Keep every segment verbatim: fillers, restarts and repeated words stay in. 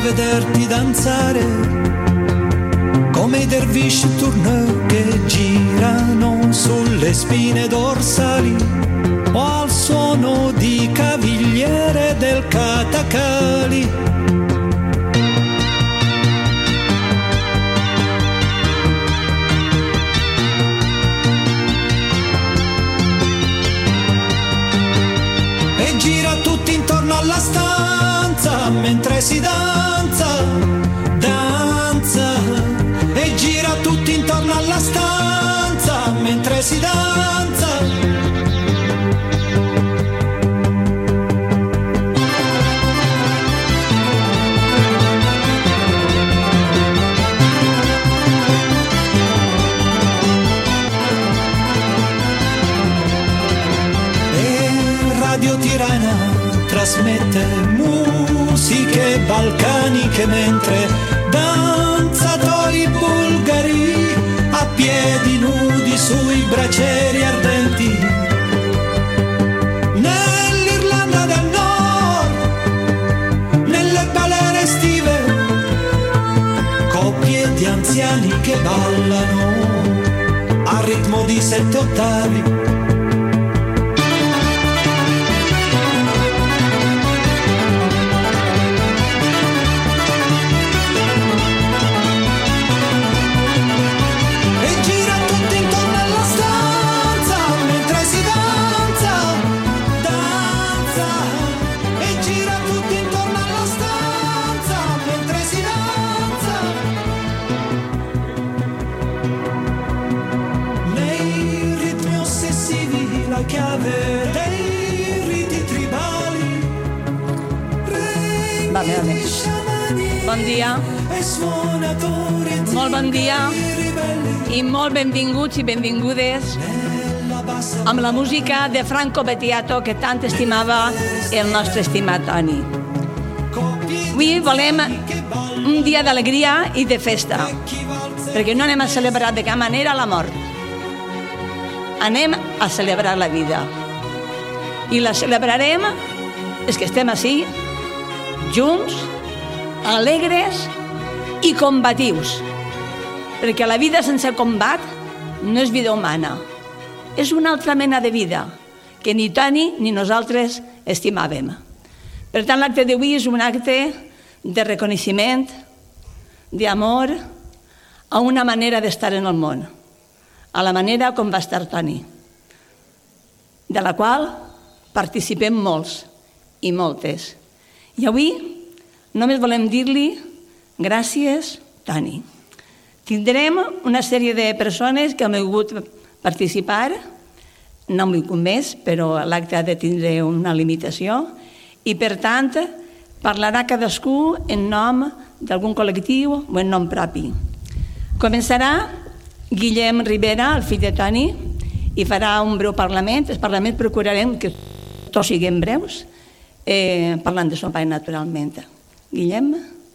vederti danzare come i dervish tourneur che girano sulle spine dorsali o al suono di cavigliere del Katakali. E gira tutti intorno alla stanza mentre si danza, danza. E gira tutti intorno alla stanza mentre si danza. E Radio Tirana trasmette musiche balcaniche mentre danzatori bulgari a piedi nudi sui bracieri ardenti. Nell'Irlanda del Nord, nelle balere estive, coppie di anziani che ballano a ritmo di sette ottavi. Va bé. Bon dia, molt bon dia i molt benvinguts i benvingudes amb la música de Franco Battiato que tant estimava el nostre estimat Toni. Avui volem un dia d'alegria i de festa, perquè no anem a celebrar de cap manera la mort, anem a celebrar la vida i la celebrarem és que estem ací junts, alegres i combatius, perquè la vida sense combat no és vida humana, és una altra mena de vida que ni Toni ni nosaltres estimàvem. Per tant, l'acte d'avui és un acte de reconeixement, d'amor a una manera d'estar en el món, a la manera com va estar Toni, de la qual participem molts i moltes. I avui només volem dir-li gràcies, Toni. Tindrem una sèrie de persones que han volgut participar, no m'hi vull més, però l'acte ha de tindre una limitació, i per tant parlarà cadascú en nom d'algun col·lectiu o en nom propi. Començarà Guillem Rivera, el fill de Toni, i farà un breu parlament. El parlament procurarem que tots siguem breus, Eh, parlant de son pare, naturalment. Guillem?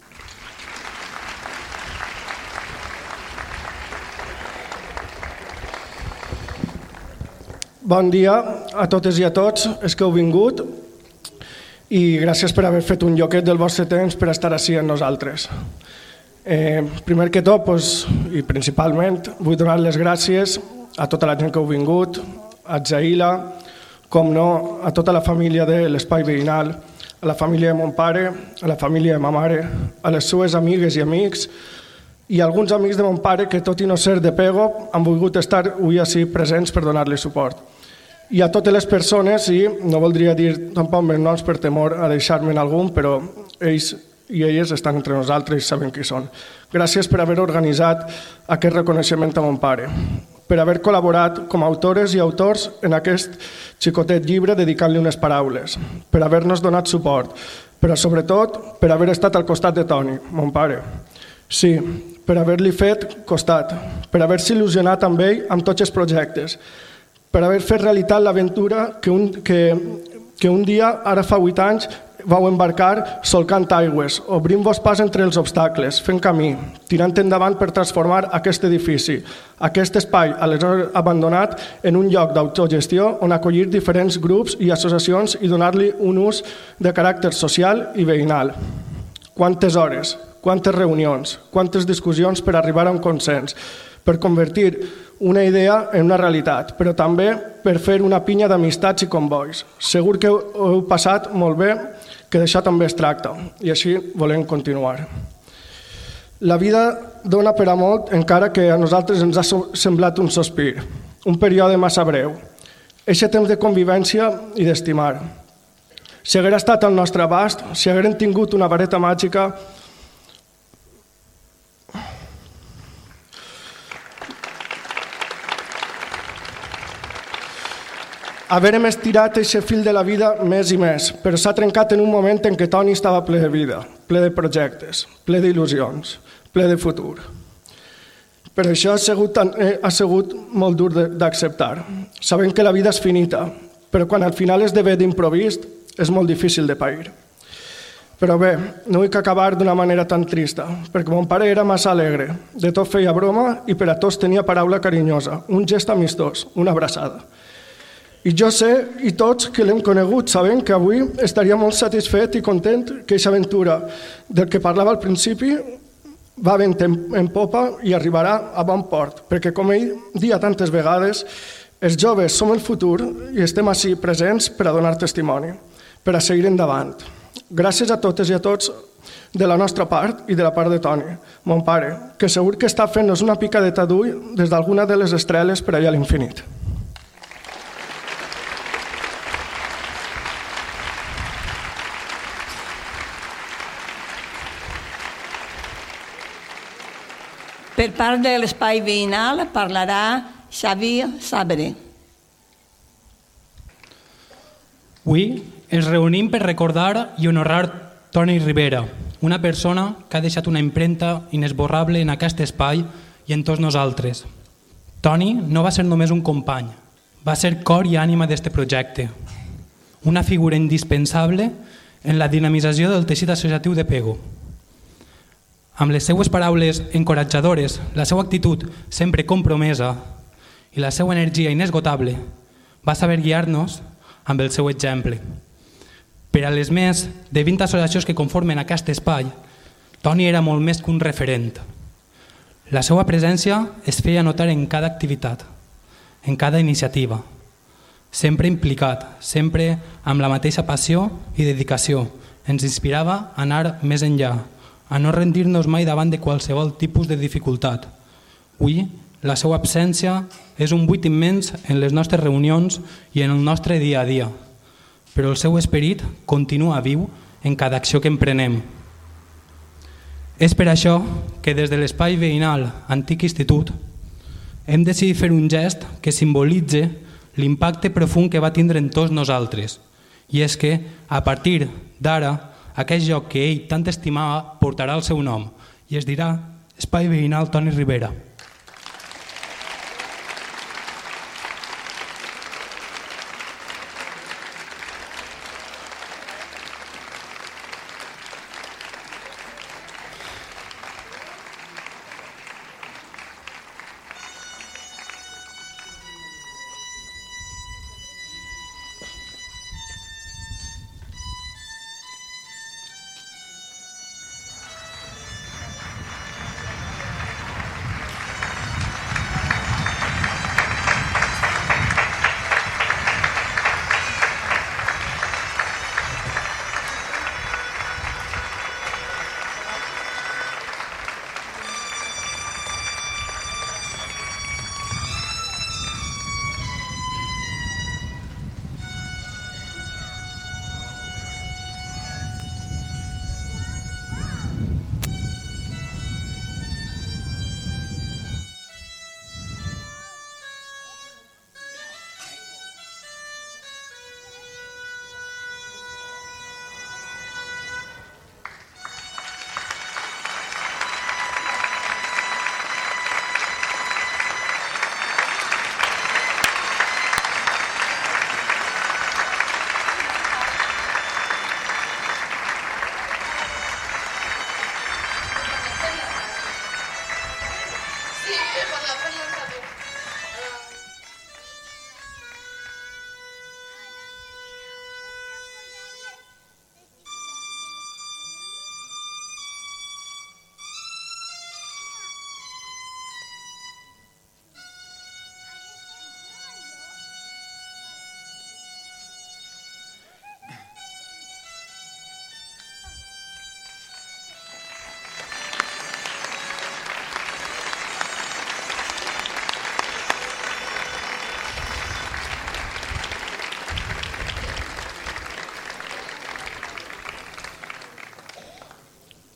Bon dia a totes i a tots els que heu vingut i gràcies per haver fet un lloquet del vostre temps per estar ací amb nosaltres. Eh, primer que tot, pues, i principalment, vull donar les gràcies a tota la gent que heu vingut, a Zaila, com no, a tota la família de l'Espai Veïnal, a la família de mon pare, a la família de ma mare, a les seues amigues i amics i a alguns amics de mon pare que, tot i no ser de Pego, han volgut estar avui ací presents per donar-li suport. I a totes les persones, i no voldria dir tampoc més noms per temor a deixar-me'n algun, però ells i elles estan entre nosaltres i saben qui són. Gràcies per haver organitzat aquest reconeixement a mon pare, per haver col·laborat com a autores i autors en aquest xicotet llibre dedicant-li unes paraules, per haver-nos donat suport, però sobretot per haver estat al costat de Toni, mon pare. Sí, per haver-li fet costat, per haver-se il·lusionat amb ell amb tots els projectes, per haver fet realitat l'aventura que un, que, que un dia, ara fa vuit anys, vau embarcar solcant aigües, obrint-vos pas entre els obstacles, fent camí, tirant endavant per transformar aquest edifici, aquest espai aleshores abandonat en un lloc d'autogestió on acollir diferents grups i associacions i donar-li un ús de caràcter social i veïnal. quantes hores, quantes reunions, quantes discussions per arribar a un consens, per convertir una idea en una realitat, però també per fer una pinya d'amistats i convois. Segur que ho heu passat molt bé, que d'això també es tracta, i així volem continuar. La vida dona per a molt, encara que a nosaltres ens ha semblat un sospir, un període massa breu. Eixe temps de convivència i d'estimar. Si haguera estat al nostre abast, si hagueren tingut una vareta màgica, haverem estirat aquest fil de la vida més i més, però s'ha trencat en un moment en què Toni estava ple de vida, ple de projectes, ple d'il·lusions, ple de futur. Per això ha sigut, ha sigut molt dur d'acceptar. Sabem que la vida és finita, però quan al final esdevé d'improvist és molt difícil de pair. Però bé, no vull acabar d'una manera tan trista, perquè mon pare era massa alegre, de tot feia broma i per a tots tenia paraula carinyosa, un gest amistós, una abraçada. I jo sé, i tots que l'hem conegut, sabem que avui estaria molt satisfet i content que aquesta aventura del que parlava al principi va vent en popa i arribarà a bon port, perquè com ell dia tantes vegades, els joves som el futur i estem ací presents per a donar testimoni, per a seguir endavant. Gràcies a totes i a tots de la nostra part i de la part de Toni, mon pare, que segur que està fent-nos una picadeta d'ull des d'alguna de les estreles per allà a l'infinit. Per part de l'espai veïnal parlarà Xavi Sabre. Avui ens reunim per recordar i honorar Toni Ribera, una persona que ha deixat una empremta inesborrable en aquest espai i en tots nosaltres. Toni no va ser només un company, va ser cor i ànima d'aquest projecte, una figura indispensable en la dinamització del teixit associatiu de Pego. Amb les seues paraules encoratjadores, la seva actitud sempre compromesa i la seva energia inesgotable, va saber guiar-nos amb el seu exemple. Per a les més de vint associacions que conformen aquest espai, Toni era molt més que un referent. La seva presència es feia notar en cada activitat, en cada iniciativa, sempre implicat, sempre amb la mateixa passió i dedicació. Ens inspirava a anar més enllà, a no rendir-nos mai davant de qualsevol tipus de dificultat. Avui, la seva absència és un buit immens en les nostres reunions i en el nostre dia a dia, però el seu esperit continua viu en cada acció que emprenem. És per això que des de l'espai veïnal Antic Institut hem decidit fer un gest que simbolitze l'impacte profund que va tindre en tots nosaltres, i és que, a partir d'ara, aquest lloc que ell tant estimava portarà el seu nom i es dirà Espai Veïnal Toni Ribera.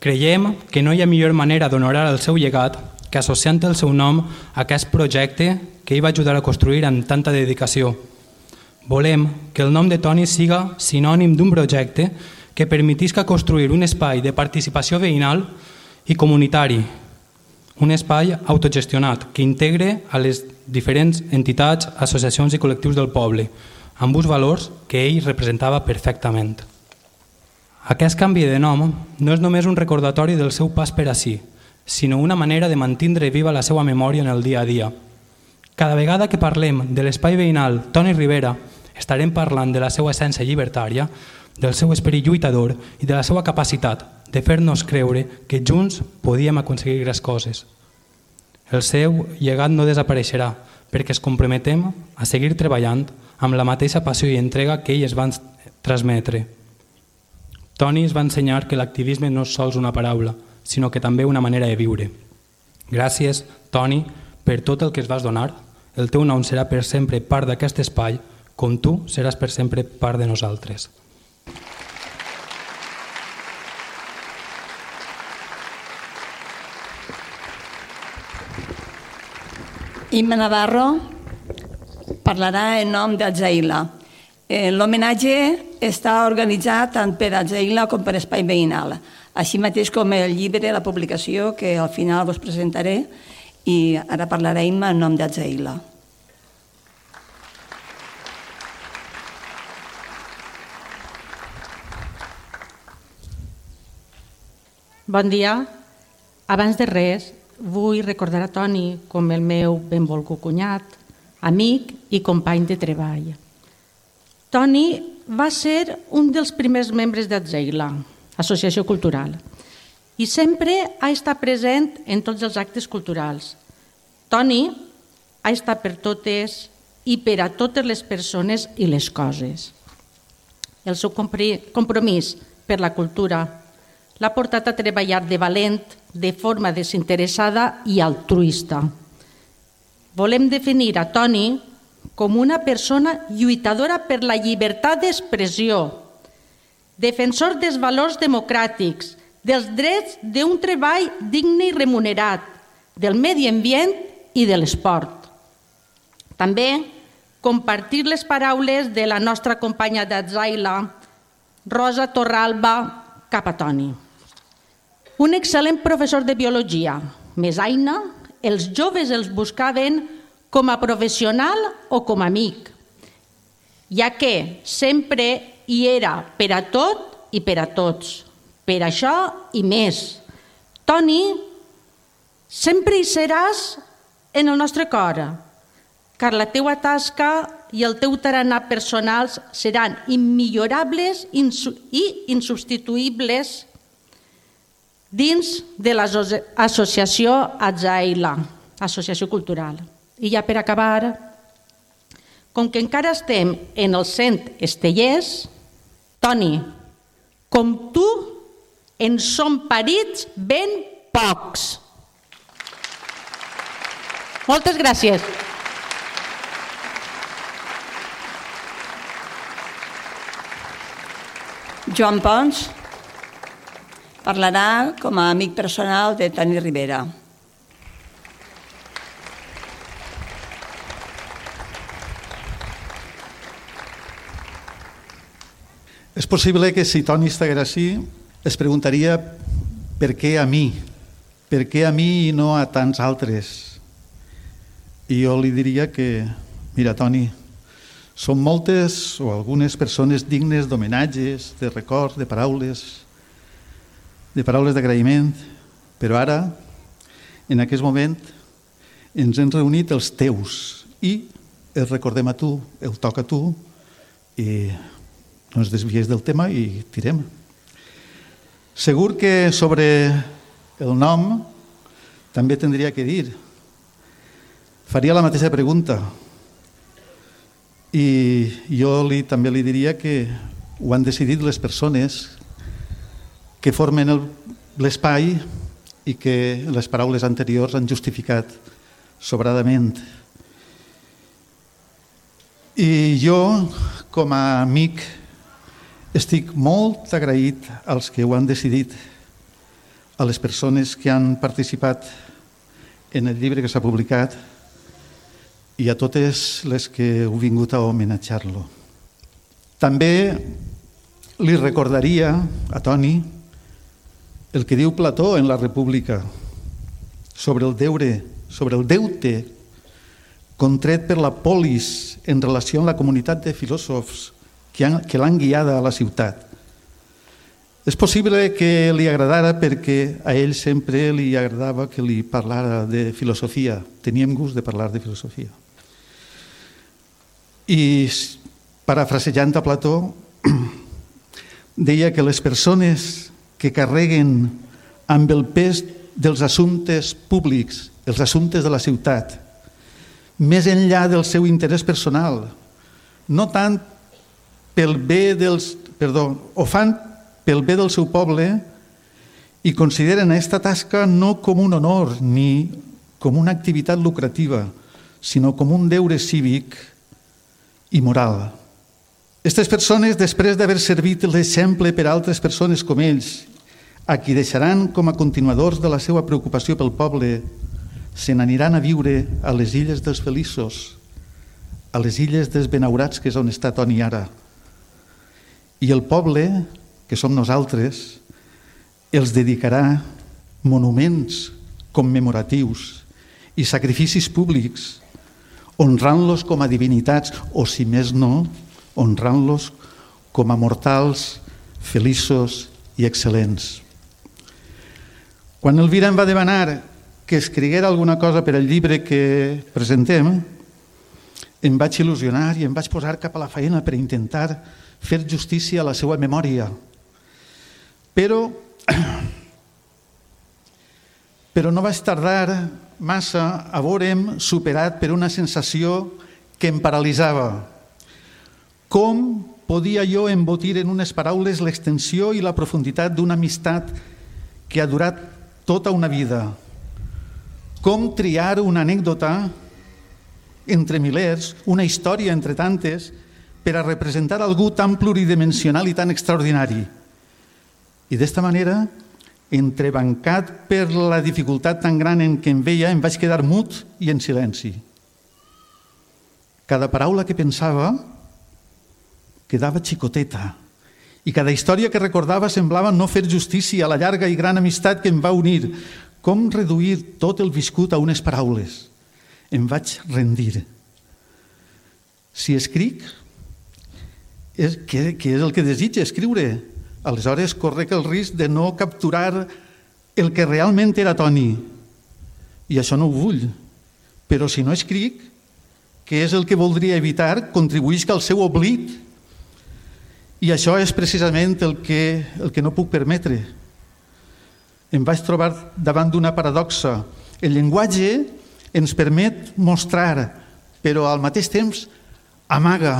Creiem que no hi ha millor manera d'honorar el seu llegat que associant el seu nom a aquest projecte que ell va ajudar a construir amb tanta dedicació. Volem que el nom de Toni siga sinònim d'un projecte que permetisca construir un espai de participació veïnal i comunitari, un espai autogestionat que integre a les diferents entitats, associacions i col·lectius del poble, amb uns valors que ell representava perfectament. Aquest canvi de nom no és només un recordatori del seu pas per ací, sinó una manera de mantindre viva la seva memòria en el dia a dia. Cada vegada que parlem de l'espai veïnal Toni Ribera, estarem parlant de la seva essència llibertària, del seu esperit lluitador i de la seva capacitat de fer-nos creure que junts podíem aconseguir grans coses. El seu llegat no desapareixerà perquè es comprometem a seguir treballant amb la mateixa passió i entrega que ell es va transmetre. Toni es va ensenyar que l'activisme no és sols una paraula, sinó que també una manera de viure. Gràcies, Toni, per tot el que es vas donar. El teu nom serà per sempre part d'aquest espai, com tu seràs per sempre part de nosaltres. Imma Navarro parlarà en nom d'Atzaïla. L'homenatge està organitzat tant per Atzaïla com per Espai Veïnal, així mateix com el llibre, la publicació, que al final vos presentaré, i ara parlarà Imma en nom d'Atzaïla. Bon dia. Abans de res, vull recordar a Toni com el meu benvolgut cunyat, amic i company de treball. Toni va ser un dels primers membres d'Atzaïla, Associació Cultural, i sempre ha estat present en tots els actes culturals. Toni ha estat per totes i per a totes les persones i les coses. El seu compromís per la cultura l'ha portat a treballar de valent, de forma desinteressada i altruista. Volem definir a Toni com una persona lluitadora per la llibertat d'expressió, defensor dels valors democràtics, dels drets d'un treball digne i remunerat, del medi ambient i de l'esport. També compartir les paraules de la nostra companya d'Atzaïla, Rosa Torralba, cap a Toni. Un excel·lent professor de biologia, més aina, els joves els buscaven com a professional o com a amic, ja que sempre hi era per a tot i per a tots, per això i més. Toni, sempre hi seràs en el nostre cor, car la teua tasca i el teu tarannà personals seran immillorables i insubstituïbles dins de l'associació Atzaïla, Associació Cultural. I ja per acabar, com que encara estem en els cent estellers, Toni, com tu, en són parits ben pocs. Moltes gràcies. Joan Pons parlarà com a amic personal de Toni Ribera. És possible que si Toni estigués així es preguntaria per què a mi, per què a mi i no a tants altres. I jo li diria que, mira Toni, són moltes o algunes persones dignes d'homenatges, de records, de paraules, de paraules d'agraïment, però ara, en aquest moment, ens hem reunit els teus i et recordem a tu, el toca a tu, i no ens desvies del tema i tirem. Segur que sobre el nom també tindria que dir. Faria la mateixa pregunta. I jo li, també li diria que ho han decidit les persones que formen l'espai i que les paraules anteriors han justificat sobradament. I jo, com a amic, estic molt agraït als que ho han decidit, a les persones que han participat en el llibre que s'ha publicat i a totes les que heu vingut a homenatjar-lo. També li recordaria a Toni el que diu Plató en la República sobre el deure, sobre el deute contret per la polis en relació amb la comunitat de filòsofs que, han, que l'han guiada a la ciutat. És possible que li agradara perquè a ell sempre li agradava que li parlara de filosofia. Teníem gust de parlar de filosofia. I parafrasejant a Plató, deia que les persones que carreguen amb el pes dels assumptes públics, els assumptes de la ciutat, més enllà del seu interès personal, no tant pel bé dels... Perdó, ho fan pel bé del seu poble i consideren aquesta tasca no com un honor ni com una activitat lucrativa, sinó com un deure cívic i moral. Aquestes persones, després d'haver servit l'exemple per a altres persones com ells, a qui deixaran com a continuadors de la seva preocupació pel poble, se n'aniran a viure a les illes dels feliços, a les illes dels benaurats, que és on està Toni ara. I el poble, que som nosaltres, els dedicarà monuments commemoratius i sacrificis públics, honrant-los com a divinitats o, si més no, honrant-los com a mortals feliços i excel·lents. Quan Elvira em va demanar que escriguera alguna cosa per al llibre que presentem, em vaig il·lusionar i em vaig posar cap a la feina per intentar fer justícia a la seva memòria. Però, però no vaig tardar massa a veure'm superat per una sensació que em paralitzava. Com podia jo embotir en unes paraules l'extensió i la profunditat d'una amistat que ha durat tota una vida? Com triar una anècdota entre milers, una història entre tantes, per a representar algú tan pluridimensional i tan extraordinari? I d'esta manera, entrebancat per la dificultat tan gran en què em veia, em vaig quedar mut i en silenci. Cada paraula que pensava quedava xicoteta i cada història que recordava semblava no fer justícia a la llarga i gran amistat que em va unir. Com reduir tot el viscut a unes paraules? Em vaig rendir. Si escric, és, què, què és el que desitja escriure? Aleshores correc el risc de no capturar el que realment era Toni. I això no ho vull. Però si no escric, què és el que voldria evitar? Contribuïsc al seu oblit. I això és precisament el que, el que no puc permetre. Em vaig trobar davant d'una paradoxa. El llenguatge ens permet mostrar, però al mateix temps amaga.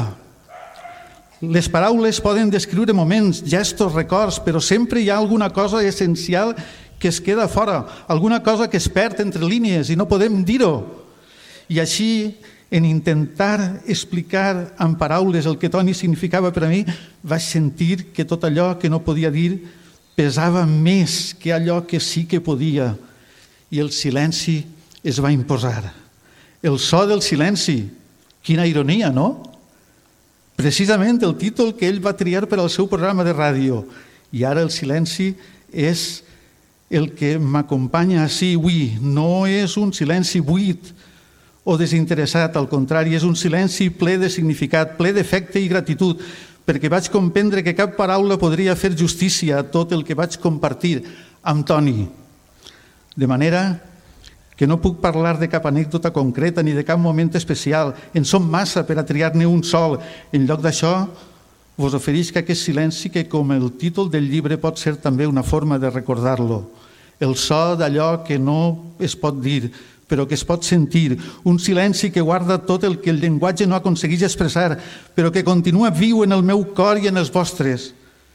Les paraules poden descriure moments, gestos, records, però sempre hi ha alguna cosa essencial que es queda fora, alguna cosa que es perd entre línies i no podem dir-ho. I així, en intentar explicar amb paraules el que Toni significava per a mi, vaig sentir que tot allò que no podia dir pesava més que allò que sí que podia, i el silenci es va imposar. El so del silenci, quina ironia, no? Precisament el títol que ell va triar per al seu programa de ràdio. I ara el silenci és el que m'acompanya ací avui. No és un silenci buit o desinteressat, al contrari, és un silenci ple de significat, ple d'efecte i gratitud, perquè vaig comprendre que cap paraula podria fer justícia a tot el que vaig compartir amb Toni. De manera que no puc parlar de cap anècdota concreta ni de cap moment especial. En som massa per a triar-ne un sol. En lloc d'això, vos oferisc aquest silenci que, com el títol del llibre, pot ser també una forma de recordar-lo. El so d'allò que no es pot dir, però que es pot sentir. Un silenci que guarda tot el que el llenguatge no aconsegueix expressar, però que continua viu en el meu cor i en els vostres.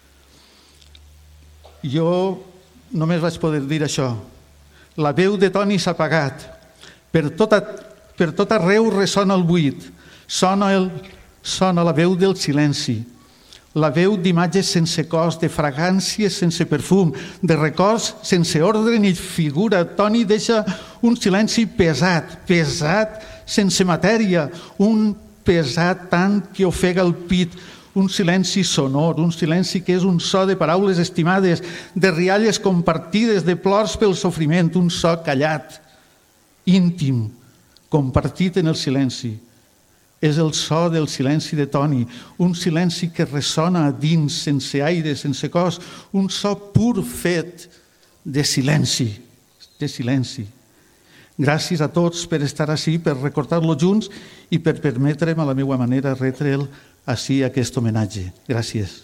Jo només vaig poder dir això. La veu de Toni s'ha apagat. Per tot, per tot arreu ressona el buit. Sona, el, sona la veu del silenci. la veu d'imatges sense cos, de fragàncies sense perfum, de records sense ordre ni figura. Toni deixa un silenci pesat, pesat, sense matèria, un pesat tant que ofega el pit, un silenci sonor, un silenci que és un so de paraules estimades, de rialles compartides, de plors pel sofriment, un so callat, íntim, compartit en el silenci. És el so del silenci de Toni, un silenci que ressona a dins, sense aire, sense cos, un so pur fet de silenci, de silenci. Gràcies a tots per estar ací, per recordar-lo junts i per permetre'm a la meva manera retre'l ací aquest homenatge. Gràcies.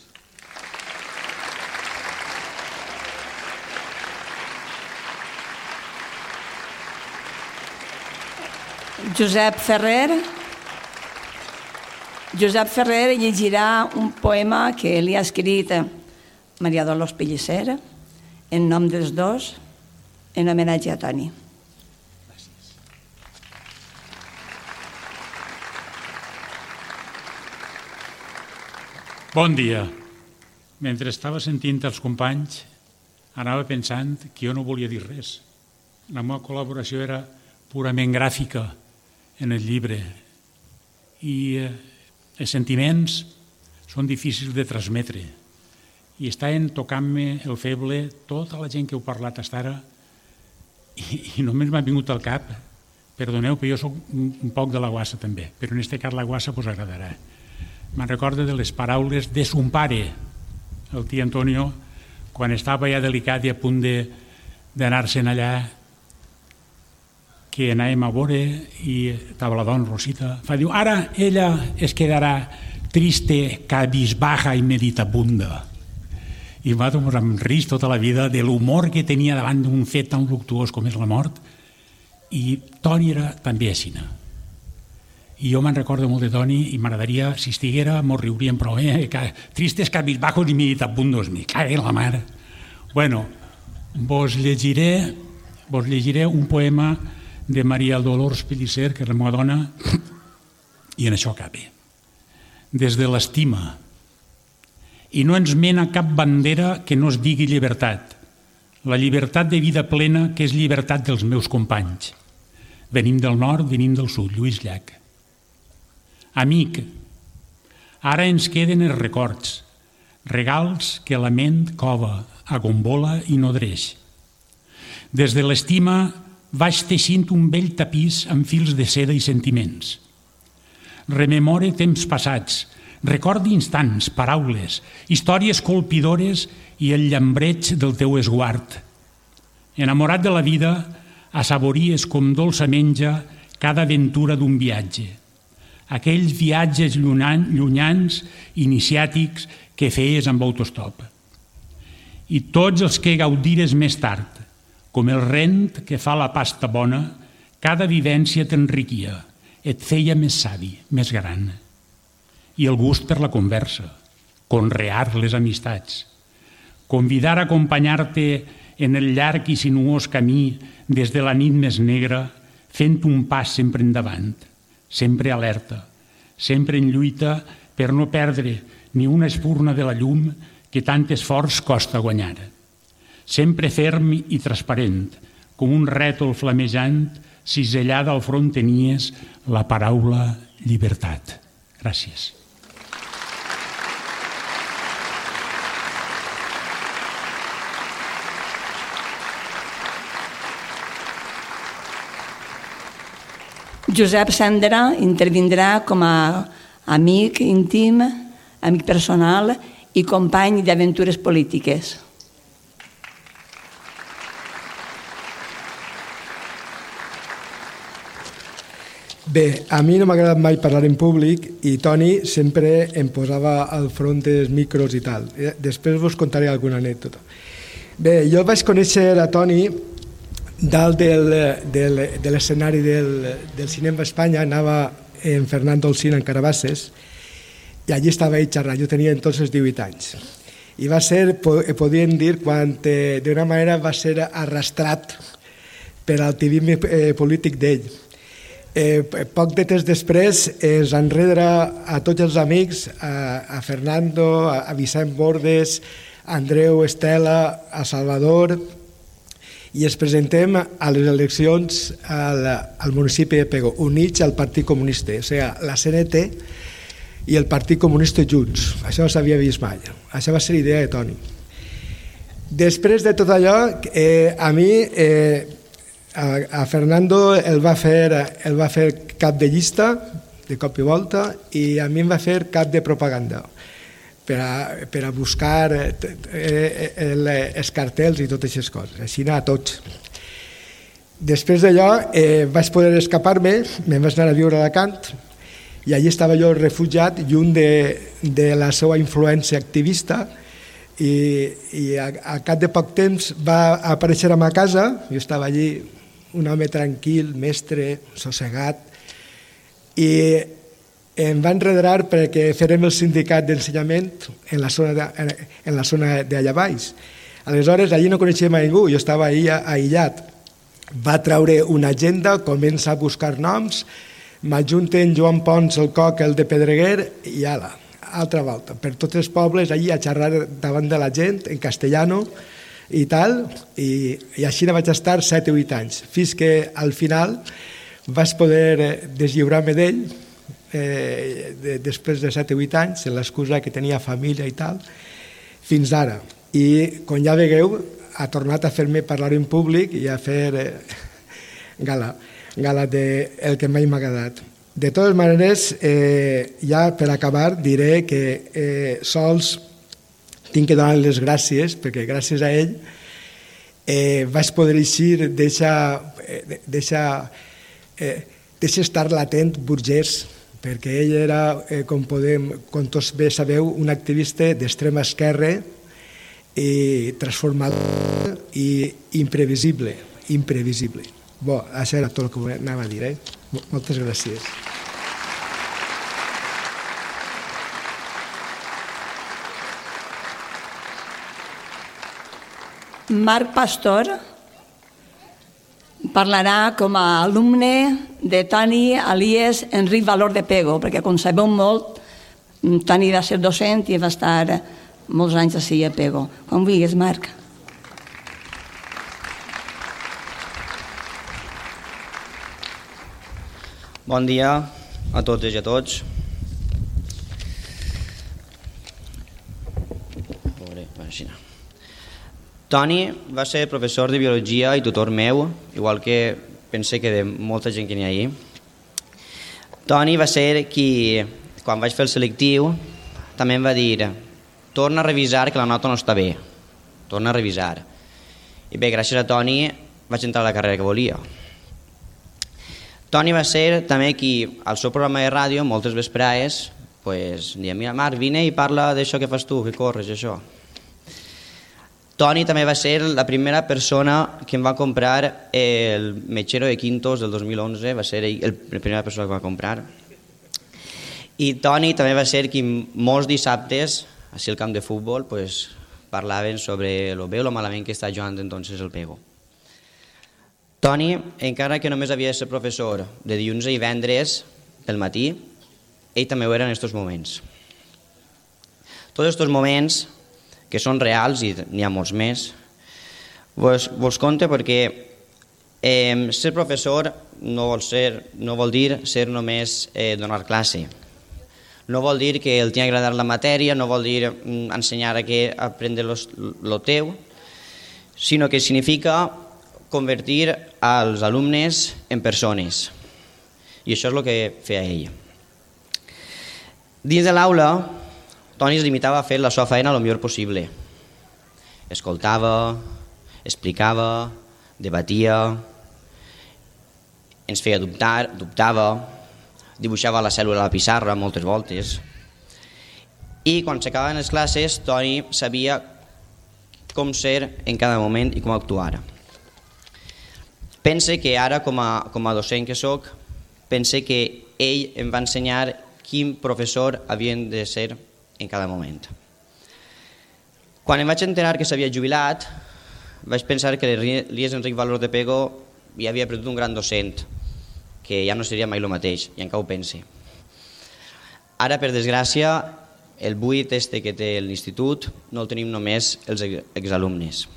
Josep Ferrer. Josep Ferrer llegirà un poema que li ha escrit Maria Dolors Pellicer en nom dels dos, en homenatge a Toni. Bon dia. Mentre estava sentint els companys, anava pensant que jo no volia dir res. La meva col·laboració era purament gràfica en el llibre i eh, els sentiments són difícils de transmetre i estaven tocant-me el feble tota la gent que heu parlat fins ara i, i només m'ha vingut al cap, perdoneu, però jo soc un, un poc de la guassa també, però en aquest cas la guassa us agradarà. Me'n recordo de les paraules de son pare, el tio Antonio, quan estava ja delicat i a punt d'anar-se'n allà, que anàvem a veure i estava la dona Rosita, fa, diu, ara ella es quedarà triste, cabisbaja i meditabunda. I va tomar amb risc tota la vida de l'humor que tenia davant d'un fet tan luctuós com és la mort, i Toni era també així. I jo me'n recordo molt de Toni i m'agradaria, si estiguera, mos riuríem prou, eh? Tristes, cabisbajos i meditabundos, me cague la mar. Bueno, vos llegiré, vos llegiré un poema de Maria Dolors Pellicer, que és la meva dona, i en això acabe. Des de l'estima. I no ens mena cap bandera que no es digui llibertat. La llibertat de vida plena, que és llibertat dels meus companys. Venim del nord, venim del sud, Lluís Llach. Amic, ara ens queden els records, regals que la ment cova, agombola i nodreix. Des de l'estima vaig teixint un vell tapís amb fils de seda i sentiments. Rememore temps passats, recordi instants, paraules, històries colpidores i el llambreig del teu esguard. Enamorat de la vida, assabories com dolça menja cada aventura d'un viatge. Aquells viatges llunyans, iniciàtics, que feies amb autostop. I tots els que gaudires més tard, com el rent que fa la pasta bona, cada vivència t'enriquia, et feia més savi, més gran. I el gust per la conversa, conrear les amistats, convidar a acompanyar-te en el llarg i sinuós camí des de la nit més negra, fent un pas sempre endavant, sempre alerta, sempre en lluita per no perdre ni una espurna de la llum que tant esforç costa guanyar. Sempre ferm i transparent, com un rètol flamejant, cisellada al front tenies la paraula llibertat. Gràcies. Josep Sendra intervindrà com a amic íntim, amic personal i company d'aventures polítiques. Bé, a mi no m'ha agradat mai parlar en públic i Toni sempre em posava al front dels micros i tal. Després vos contaré alguna anècdota. Bé, jo vaig conèixer a Toni dalt del, del, de l'escenari del, del cinema a Espanya, anava en Fernando Alsina en Carabasses i allí estava ell xerrant, jo tenia entonces divuit anys. I va ser, podríem dir, quan eh, d'una manera va ser arrastrat per l'activisme eh, polític d'ell. Eh, poc de temps després es enredra a tots els amics, a, a Fernando, a, a Vicent Bordes, a Andreu, Estela, a Salvador, i ens presentem a les eleccions al, al municipi de Pego, units al Partit Comunista, o sigui, la C N T i el Partit Comunista junts. Això no s'havia vist mai. Això va ser idea de Toni. Després de tot allò, eh, a mi... Eh, A Fernando el va fer, el va fer cap de llista, de cop i volta, i a mi em va fer cap de propaganda per a, per a buscar els cartells i totes aquestes coses, així a tots. Després d'allò eh, vaig poder escapar-me, me'n vaig anar a viure a Alacant, i allí estava jo refugiat, lluny de, de la seva influència activista, i, i a, a cap de poc temps va aparèixer a ma casa, jo estava allí, un home tranquil, mestre, sossegat, i em va enredar perquè farem el sindicat d'ensenyament en la zona de, en la zona d'allà baix. Aleshores, allí no coneixíem a ningú, jo estava ahí aïllat. Va treure una agenda, comença a buscar noms, m'ajunten Joan Pons, el Coc, el de Pedreguer, i ala, altra volta, per tots els pobles, allí a xerrar davant de la gent, en castellano, i tal, i, i així vaig estar set o vuit anys, fins que al final vaig poder deslliurar-me d'ell eh, de, després de set o vuit anys, en l'excusa que tenia família i tal, fins ara. I, com ja vegueu, ha tornat a fer-me parlar en públic i a fer eh, gala, gala del de que mai m'ha agradat. De totes maneres, eh, ja per acabar, diré que eh, sols tinc que donar les gràcies, perquè gràcies a ell eh, vaig poder eixir deixar eh, estar latent burgès, perquè ell era, eh, com, podem, com tots bé sabeu, un activista d'extrema esquerra i transformador i imprevisible, imprevisible. Bé, això era tot el que anava a dir. Eh? Moltes gràcies. Marc Pastor parlarà com a alumne de Toni alias Enric Valor de Pego, perquè com sabeu molt, Toni va ser docent i va estar molts anys així a Pego. Com vulguis, Marc. Bon dia a totes i a tots. Toni va ser professor de biologia i tutor meu, igual que pense que de molta gent que n'hi ha ahir. Toni va ser qui, quan vaig fer el selectiu, també em va dir: torna a revisar que la nota no està bé, torna a revisar. I bé, gràcies a Toni vaig entrar a la carrera que volia. Toni va ser també qui, al seu programa de ràdio, moltes vesprades, pues, deia: mira, Marc, vine i parla d'això que fas tu, que corres, això. Toni també va ser la primera persona que em va comprar el Mechero de Quintos del dos mil onze, va ser ell la primera persona que va comprar. I Toni també va ser qui molts dissabtes, així al camp de futbol, pues, parlaven sobre lo bé o lo malament que està jugant entonces el Pego. Toni, encara que només havia de ser professor de dilluns i divendres pel matí, ell també ho era en aquests moments. Tots aquests moments, que són reals i n'hi ha molts més, vos, vos conto perquè eh, ser professor no vol, ser, no vol dir ser només eh, donar classe. No vol dir que el tingui agradar la matèria, no vol dir mm, ensenyar a que aprendre lo teu, sinó que significa convertir als alumnes en persones. I això és el que feia ell. Dins de l'aula, Toni es limitava a fer la seva feina el millor possible. Escoltava, explicava, debatia, ens feia dubtar, dubtava, dibuixava la cèl·lula a la pissarra moltes voltes. I quan s'acabaven les classes, Toni sabia com ser en cada moment i com actuar. Pense que ara, com a, com a docent que soc, pense que ell em va ensenyar quin professor havien de ser en cada moment. Quan em vaig enterar que s'havia jubilat, vaig pensar que l'Elies Enric Valor de Pego ja havia perdut un gran docent, que ja no seria mai el mateix, i encara ho pense. Ara, per desgràcia, el buit este que té l'institut no el tenim només els exalumnes.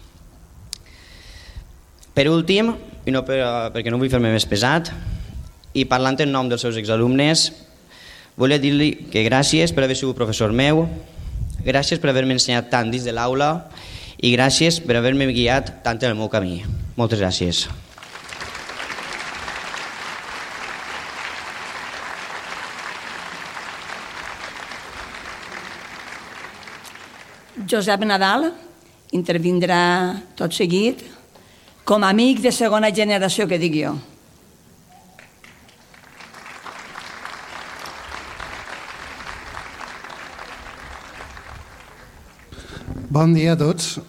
Per últim, i no per, perquè no vull fer-me més pesat, i parlant en nom dels seus exalumnes, volia dir-li que gràcies per haver sigut professor meu, gràcies per haver-me ensenyat tant dins de l'aula i gràcies per haver-me guiat tant en el meu camí. Moltes gràcies. Josep Nadal intervindrà tot seguit com a amic de segona generació, que dic jo. Bon dia a tots.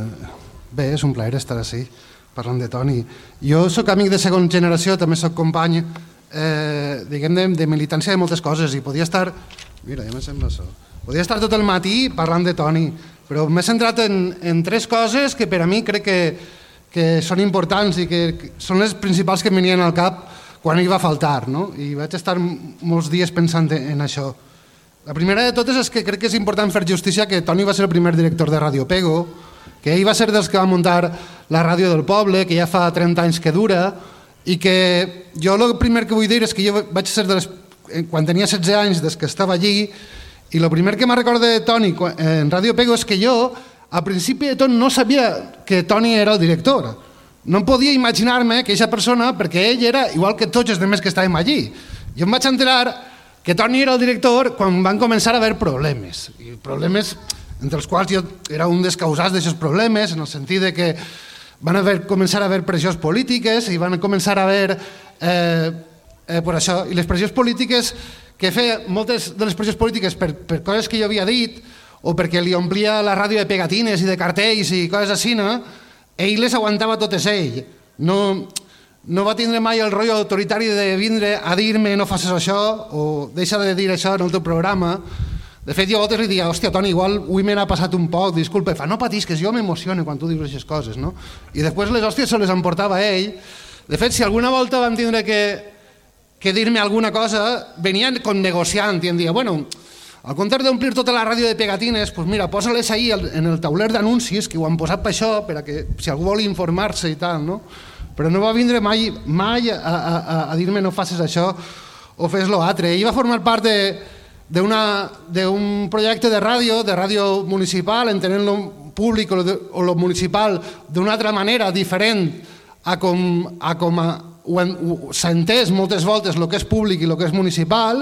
Bé, és un plaer estar així, parlant de Toni. Jo sóc amic de segona generació, també sóc company, eh, diguem, de, de militància de moltes coses, i podia estar... Mira, ja me sembla això. Podia estar tot el matí parlant de Toni, però m'he centrat en, en tres coses que per a mi crec que, que són importants i que, que són les principals que em venien al cap quan hi va faltar, no? I vaig estar molts dies pensant en això. La primera de totes és que crec que és important fer justícia que Toni va ser el primer director de Ràdio Pego, que ell va ser dels que va muntar la ràdio del poble, que ja fa trenta anys que dura, i que jo el primer que vull dir és que jo vaig ser, de les, quan tenia setze anys, des que estava allí, i el primer que me recordo de Toni en Ràdio Pego és que jo, al principi de tot, no sabia que Toni era el director. No podia imaginar-me que aquesta persona, perquè ell era igual que tots els demés que estàvem allí. Jo em vaig enterar que Toni era el director quan van començar a haver problemes. I problemes entre els quals jo era un dels causats d'aquests problemes, en el sentit de que van haver, començar a haver pressions polítiques i van començar a haver eh, eh, per això. I les pressions polítiques que feia moltes de les pressions polítiques per, per coses que jo havia dit o perquè li omplia la ràdio de pegatines i de cartells i coses així, no? Ell les aguantava totes ell. No, no va tindre mai el rotllo autoritari de vindre a dir-me no facis això o deixa de dir això en el teu programa. De fet, jo a voltes li diia, hòstia, Toni, igual avui me n'ha passat un poc, disculpa. Fa, no patis, que jo m'emociono quan tu dius aquestes coses, no? I després les hòsties se les emportava ell. De fet, si alguna volta van tindre que que dir-me alguna cosa, venien com negociant i em deia, bueno, al compte d'omplir tota la ràdio de pegatines, pues mira, posa-les ahí en el tauler d'anuncis, que ho han posat per això, per a que si algú vol informar-se i tal, no? Però no va vindre mai, mai a, a, a dir-me no facis això o fes lo altre. Ell va formar part d'un projecte de ràdio, de ràdio municipal, entenent lo públic o lo municipal d'una altra manera, diferent a com, a com a s'ha entès moltes voltes el que és públic i el que és municipal,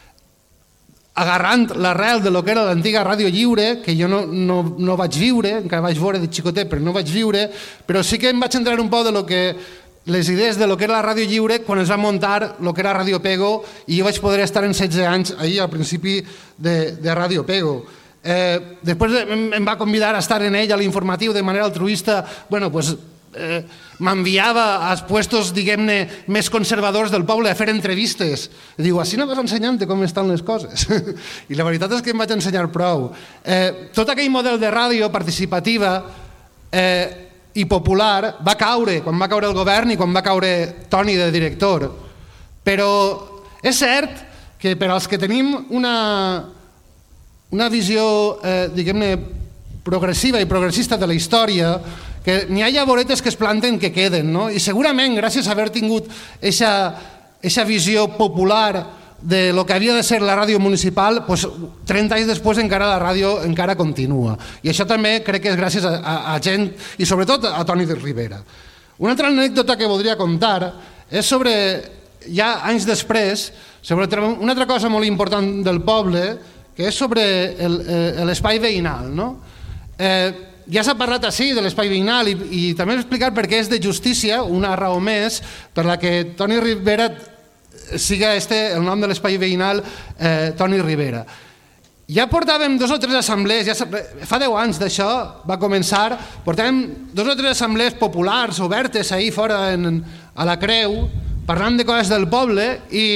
agarrant l'arrel de lo que era l'antiga Ràdio Lliure, que jo no, no, no vaig viure, encara vaig veure de xicotet, però no vaig viure, però sí que em vaig entrar un poc de lo que, les idees de lo que era la Ràdio Lliure quan es va muntar lo que era Ràdio Pego i jo vaig poder estar en setze anys ahir al principi de, de Ràdio Pego. Eh, després em, em va convidar a estar en ell a l'informatiu de manera altruista, bueno, pues Eh, m'enviava als puestos, diguem-ne, més conservadors del poble a fer entrevistes. I diu, així no vas ensenyant com estan les coses. I la veritat és que em vaig ensenyar prou. Eh, tot aquell model de ràdio participativa eh, i popular va caure quan va caure el govern i quan va caure Toni de director. Però és cert que per als que tenim una, una visió, eh, diguem-ne, progressiva i progressista de la història, que n'hi ha llavoretes que es planten que queden, no? I segurament gràcies a haver tingut aquesta visió popular de lo que havia de ser la ràdio municipal, pues, trenta anys després encara la ràdio encara continua. I això també crec que és gràcies a, a, a gent, i sobretot a Toni de Rivera. Una altra anècdota que voldria contar és sobre, ja anys després, sobre una altra cosa molt important del poble, que és sobre l'espai veïnal, no? Eh, ja s'ha parlat així de l'espai veïnal i, i també he explicat per què és de justícia, una raó més, per la que Toni Rivera siga este, el nom de l'espai veïnal eh, Toni Rivera. Ja portàvem dos o tres assemblees, ja fa deu anys d'això va començar, portàvem dos o tres assemblees populars obertes ahir fora en, a la Creu, parlant de coses del poble i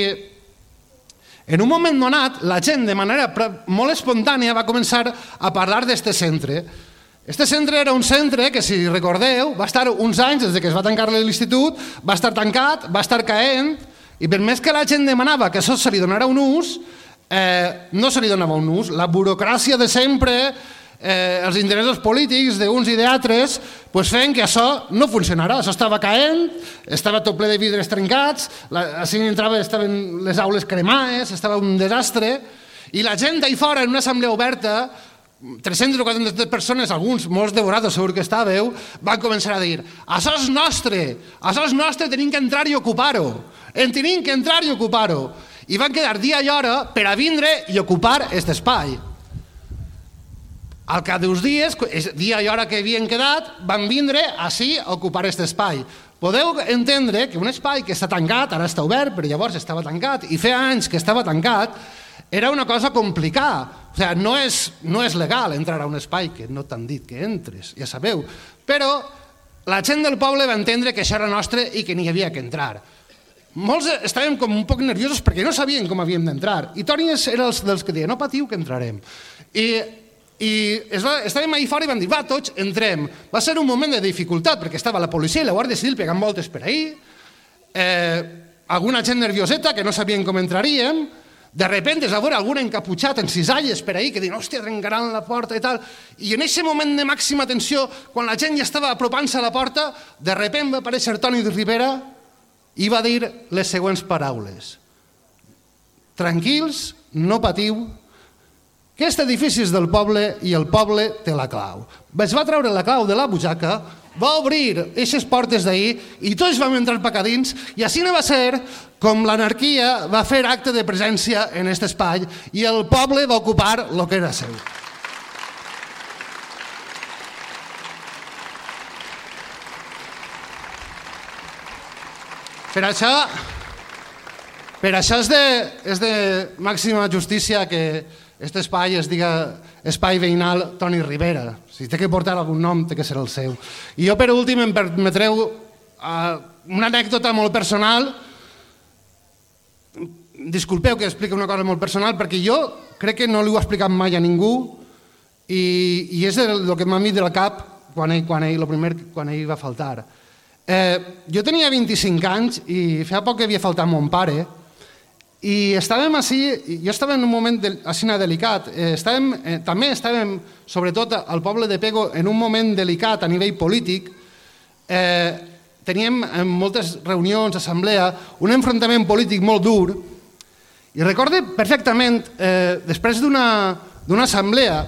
en un moment donat la gent de manera molt espontània va començar a parlar d'este centre. Este centre era un centre que, si recordeu, va estar uns anys des que es va tancar l'institut, va estar tancat, va estar caent I per més que la gent demanava que això se li donara un ús, eh, no se li donava un ús. La burocràcia de sempre, eh, els interessos polítics d'uns i d'altres, pues feien que això no funcionara. Això estava caent, estava tot ple de vidres trencats, la, així entrava, estaven les aules cremades, estava un desastre, i la gent d'ahí fora, en una assemblea oberta, tres-centes o quatre-centes persones, alguns, molts devorats, segur que estàveu, van començar a dir: això és nostre, això és nostre, tenim que entrar i ocupar-ho, en tenim que entrar i ocupar-ho. I van quedar dia i hora per a vindre i ocupar aquest espai. Al cap d'uns dies, dia i hora que havien quedat, van vindre així a ocupar aquest espai. Podeu entendre que un espai que està tancat, ara està obert, però llavors estava tancat, i feia anys que estava tancat, era una cosa complicada. O sigui, no és, no és legal entrar a un espai que no t'han dit que entres, ja sabeu. Però la gent del poble va entendre que això era nostre i que n'hi havia que entrar. Molts estàvem com un poc nerviosos perquè no sabien com havíem d'entrar. I Toni era dels que deia: no patiu que entrarem. I, i es va, estàvem ahí fora i van dir: va, tots entrem. Va ser un moment de dificultat perquè estava la policia i la Guàrdia Civil pegant voltes per ahí, eh, alguna gent nervioseta que no sabien com entraríem. De repente es va veure algun encaputxat en cisalles per ahí que diuen: hòstia, trencaran la porta i tal. I en aquest moment de màxima tensió, quan la gent ja estava apropant-se a la porta, de repente va aparèixer Toni Ribera i va dir les següents paraules: tranquils, no patiu, que aquest edifici és del poble i el poble té la clau. Es va treure la clau de la butxaca, va obrir aquestes portes d'ahir i tots vam entrar per a dins, i així no va ser com l'anarquia va fer acte de presència en aquest espai i el poble va ocupar el que era seu. Per això, per això és de, és de màxima justícia que aquest espai es diga Espai Veïnal Toni Ribera. Si té que portar algun nom, té que ser el seu. I jo, per últim, em permetreu uh, una anècdota molt personal. Disculpeu que expliqui una cosa molt personal, perquè jo crec que no li ho he explicat mai a ningú i, i és el, el que m'ha mit del cap quan ell, quan ell, el primer, quan ell va faltar. Eh, jo tenia vint-i-cinc anys i feia poc que havia faltat mon pare i estàvem així, jo estava en un moment de, així delicat, eh, estàvem, eh, també estàvem, sobretot al poble de Pego, en un moment delicat a nivell polític. Eh, teníem en moltes reunions, assemblea, un enfrontament polític molt dur i recorde perfectament, eh, després d'una d'una assemblea,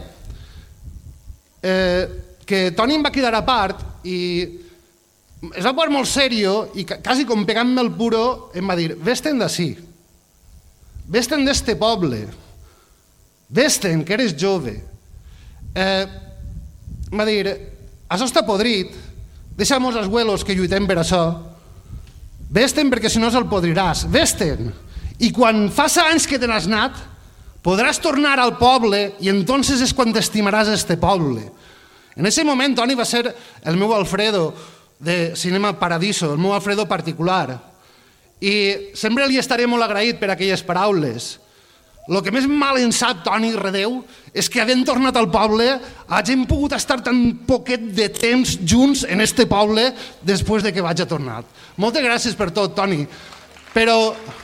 eh, que Toni em va cridar a part i es va posar molt serio i quasi com pegant-me el puro em va dir: vés-te'n d'ací, vés-te'n d'este poble, vés-te'n, que eres jove. Eh, em va dir: això està podrit, deixa'm-nos els huelos que lluitem per això, vés-te'n perquè si no se'l podriràs, vés-te'n, i quan faça anys que te n'has anat podràs tornar al poble i entonces és quan t'estimaràs este poble. En aquest moment Toni va ser el meu Alfredo de Cinema Paradiso, el meu Alfredo particular, i sempre li estaré molt agraït per aquelles paraules. El que més mal en sap Toni Redeu és que havent tornat al poble hagin pogut estar tan poquet de temps junts en este poble després de que vaig a tornar. Moltes gràcies per tot, Toni, però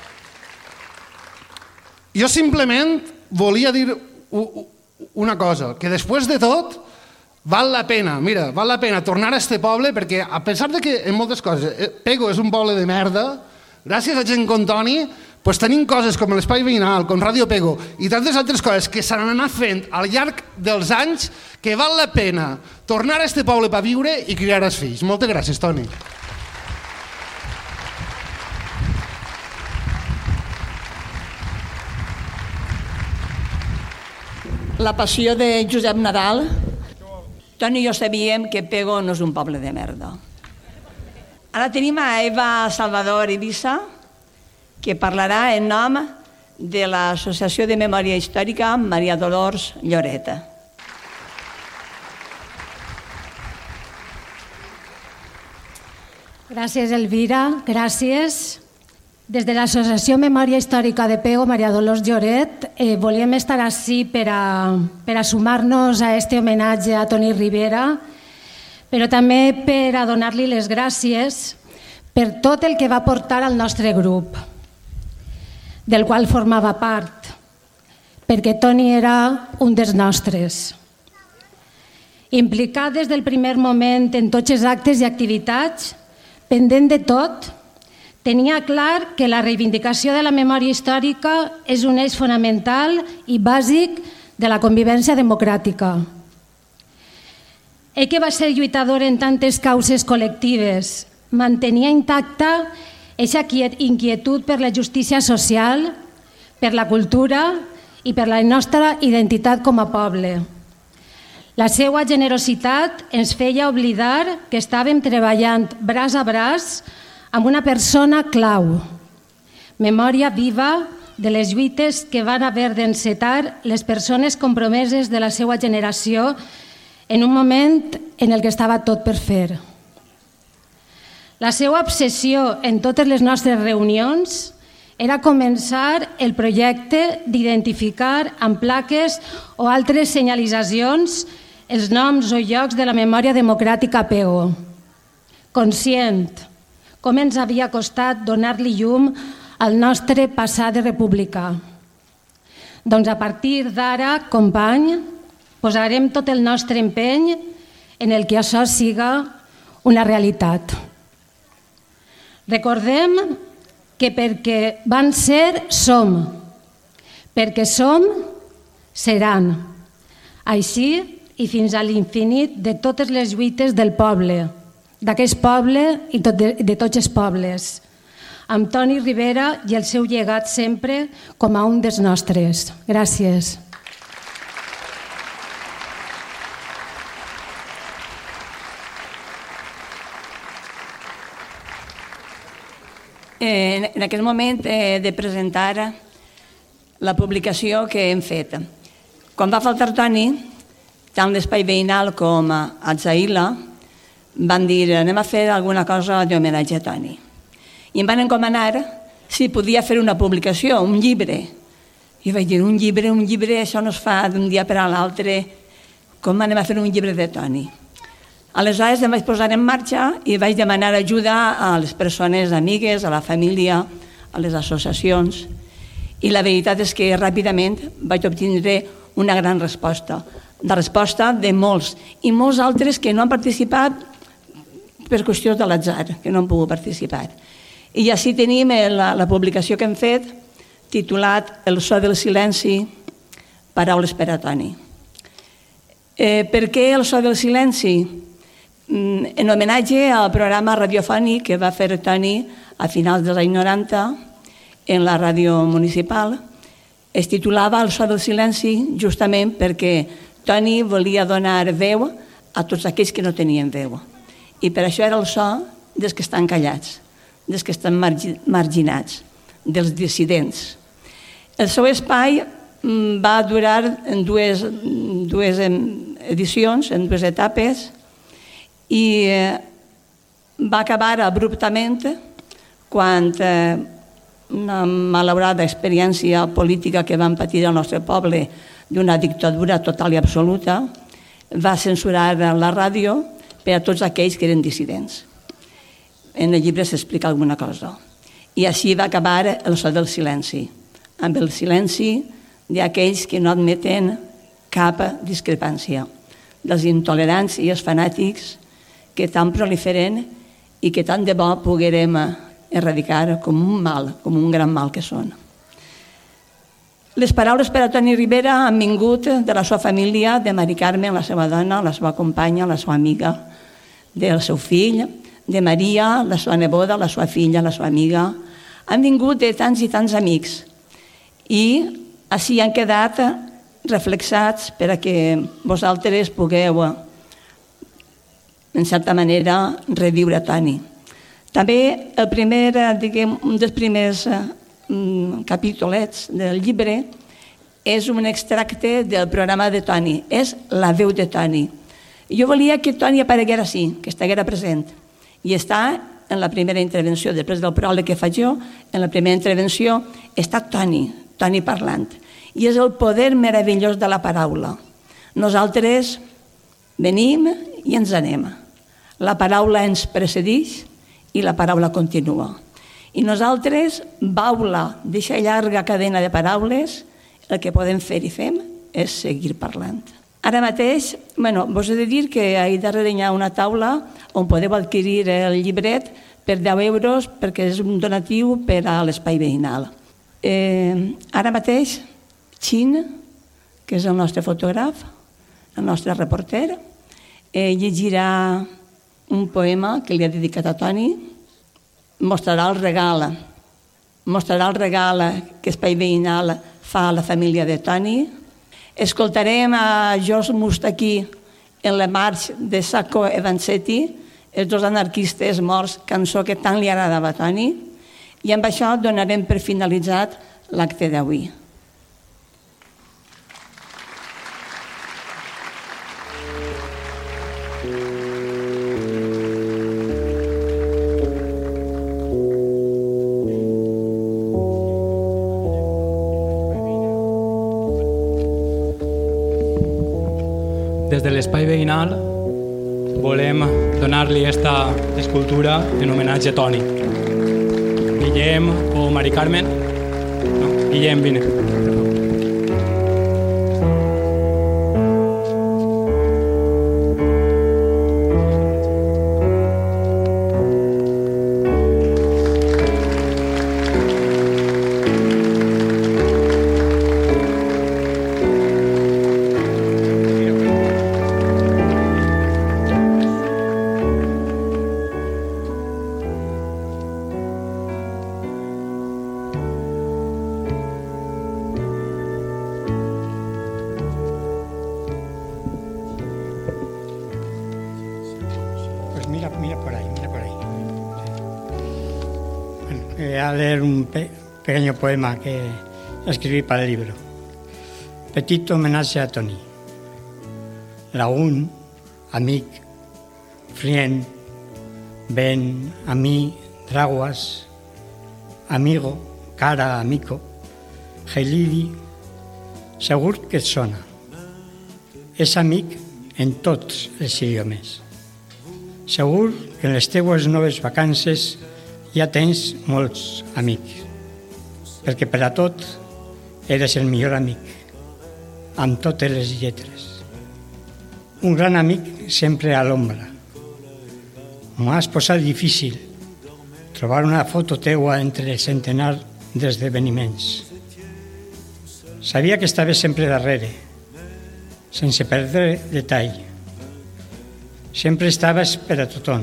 jo simplement volia dir una cosa, que després de tot val la pena, mira, val la pena tornar a este poble perquè, a pesar de que en moltes coses Pego és un poble de merda, gràcies a gent com Toni, pues tenim coses com l'Espai Veïnal, com Ràdio Pego i tantes altres coses que s'han anat fent al llarg dels anys que val la pena tornar a este poble per viure i criar els fills. Moltes gràcies, Toni. La passió de Josep Nadal. Toni i jo sabíem que Pego no és un poble de merda. Ara tenim a Eva Salvador Eivissa, que parlarà en nom de l'Associació de Memòria Històrica Maria Dolors Lloret. Gràcies, Elvira, gràcies. Des de l'Associació Memòria Històrica de Pego, Maria Dolors Lloret, eh, volíem estar ací per a, per a sumar-nos a este homenatge a Toni Ribera, però també per a donar-li les gràcies per tot el que va portar al nostre grup. del qual formava part, perquè Toni era un dels nostres. Implicat des del primer moment en tots els actes i activitats, pendent de tot, tenia clar que la reivindicació de la memòria històrica és un eix fonamental i bàsic de la convivència democràtica. Ell que va ser lluitador en tantes causes col·lectives, mantenia intacta aquesta inquietud per la justícia social, per la cultura i per la nostra identitat com a poble. La seva generositat ens feia oblidar que estàvem treballant braç a braç amb una persona clau, memòria viva de les lluites que van haver d'encetar les persones compromeses de la seva generació en un moment en el que estava tot per fer. La seva obsessió en totes les nostres reunions era començar el projecte d'identificar amb plaques o altres senyalitzacions els noms o llocs de la memòria democràtica a Pego. Conscient com ens havia costat donar-li llum al nostre passat republicà. Doncs a partir d'ara, company, posarem tot el nostre empeny en el que això siga una realitat. Recordem que perquè van ser, som. Perquè som, seran. Així i fins a l'infinit de totes les lluites del poble, d'aquest poble i de tots els pobles, amb Toni Ribera i el seu llegat sempre com a un dels nostres. Gràcies. En aquest moment he de presentar la publicació que hem fet. Quan va faltar Toni, tant l'espai veïnal com a Zaila van dir anem a fer alguna cosa d'homenatge a Toni. I em van encomanar si podia fer una publicació, un llibre. I vaig dir, un llibre, un llibre, això no es fa d'un dia per a l'altre. Com anem a fer un llibre de Toni? Aleshores em vaig posar en marxa i vaig demanar ajuda a les persones amigues, a la família, a les associacions. I la veritat és que ràpidament vaig obtindre una gran resposta. La resposta de molts i molts altres que no han participat per qüestions de l'atzar, que no han pogut participar. I així tenim la, la publicació que hem fet titulat El so del silenci, paraules per a Toni. Eh, per què el so del silenci? En homenatge al programa radiofònic que va fer Toni a finals dels anys noranta en la ràdio municipal. Es titulava El so del silenci justament perquè Toni volia donar veu a tots aquells que no tenien veu. I per això era el so dels que estan callats, dels que estan marginats, dels dissidents. El seu espai va durar en dues, dues edicions, en dues etapes, i va acabar abruptament quan una malaurada experiència política que vam patir al nostre poble d'una dictadura total i absoluta va censurar la ràdio per a tots aquells que eren dissidents. En el llibre s'explica alguna cosa. I així va acabar el so del silenci, amb el silenci d'aquells que no admeten cap discrepància, dels intolerants i els fanàtics que tant proliferen i que tant de bo poguérem erradicar com un mal, com un gran mal que són. Les paraules per a Toni Ribera han vingut de la seva família, de Mari Carmen, la seva dona, la seva companya, la seva amiga, del seu fill, de Maria, la seva neboda, la seva filla, la seva amiga. Han vingut de tants i tants amics i així han quedat reflexats per a que vosaltres pugueu, en certa manera, reviure Toni. També el primer, diguem, un dels primers capítolets del llibre és un extracte del programa de Toni, és la veu de Toni. Jo volia que Toni apareguera així, que estiguera present, i està en la primera intervenció, després del pròleg que faig jo, en la primera intervenció està Toni, Toni parlant, i és el poder meravellós de la paraula. Nosaltres venim i ens anem. La paraula ens precedeix i la paraula continua. I nosaltres, baula d'aquesta llarga cadena de paraules, el que podem fer i fem és seguir parlant. Ara mateix, bueno, vos he de dir que ahir darrere hi ha una taula on podeu adquirir el llibret per deu euros perquè és un donatiu per a l'espai veïnal. Eh, ara mateix, Xin, que és el nostre fotògraf, el nostre reporter, eh, llegirà un poema que li ha dedicat a Toni, mostrarà el regal, mostrarà el regal que Espai Veïnal fa a la família de Toni. Escoltarem a Jos Mustaquí en la marxa de Sacco e Vanzetti, els dos anarquistes morts, cançó que tant li agradava a Toni, i amb això donarem per finalitzat l'acte d'avui. Des de l'Espai Veïnal volem donar-li aquesta escultura en homenatge a Toni. Guillem o Mari Carmen? No, Guillem, vine. Mira, mira por ahí, mira por ahí. Bueno, voy a leer un pe pequeño poema que escribí para el libro. Petit homenatge a Toni. Lagun, amic, frient, ben, amí, draguas, amigo, cara, amico, gelidi, segur que et sona. És amic en tots els idiomes. Segur que en les teues noves vacances ja tens molts amics, perquè per a tot eres el millor amic, amb totes les lletres. Un gran amic sempre a l'ombra. M'ho has posat difícil trobar una foto teua entre el centenar d'esdeveniments. Sabia que estaves sempre darrere, sense perdre detall. Sempre estaves per a tothom.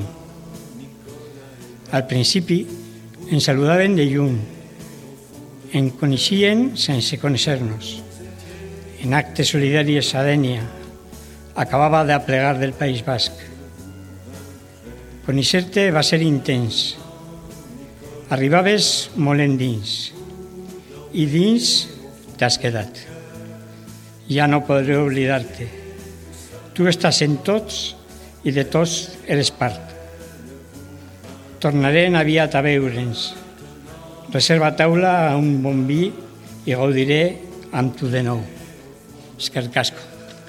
Al principi ens saludaven de lluny, en coneixien sense conèixer-nos. En actes solidaris a Dénia, acabava d'aplegar del País Basc. Conèixer-te va ser intens. Arribaves molt endins i dins t'has quedat. Ja no podré oblidar-te. Tu estàs en tots i de tots eres part. Tornarem aviat a veure'ns. Reserva taula a un bon vi i gaudiré amb tu de nou. Esquerc Casco.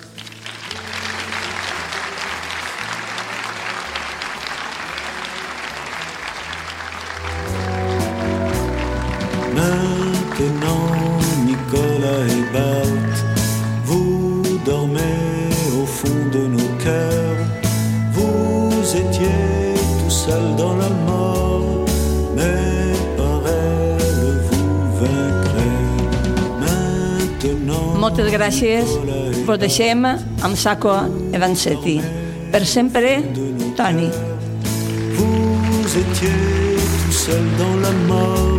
Maintenant, Nicolas et Bart, vous dormez au fond de nos cœurs. Vous étiez tout seul dans la mort, mais par elle vous vaincrez. Maintenant. Moltes gràcies. Vos deixem amb Sacco e Vanzetti. Per sempre, Toni. Vous étiez tout seul dans la mort.